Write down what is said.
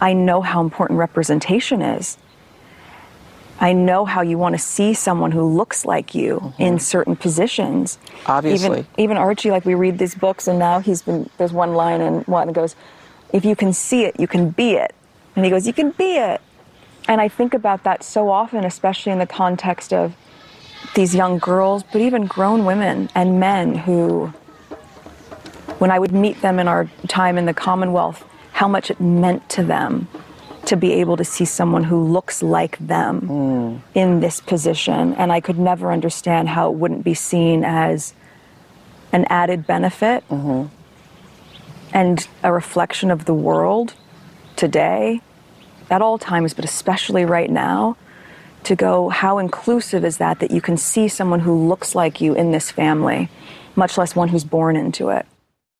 I know how important representation is. I know how you want to see someone who looks like you in certain positions. Obviously. Even Archie, like we read these books, and now there's one line in one that goes, if you can see it, you can be it. And he goes, you can be it. And I think about that so often, especially in the context of these young girls, but even grown women and men who, when I would meet them in our time in the Commonwealth, how much it meant to them to be able to see someone who looks like them in this position. And I could never understand how it wouldn't be seen as an added benefit and a reflection of the world today, at all times, but especially right now, to go, how inclusive is that you can see someone who looks like you in this family, much less one who's born into it.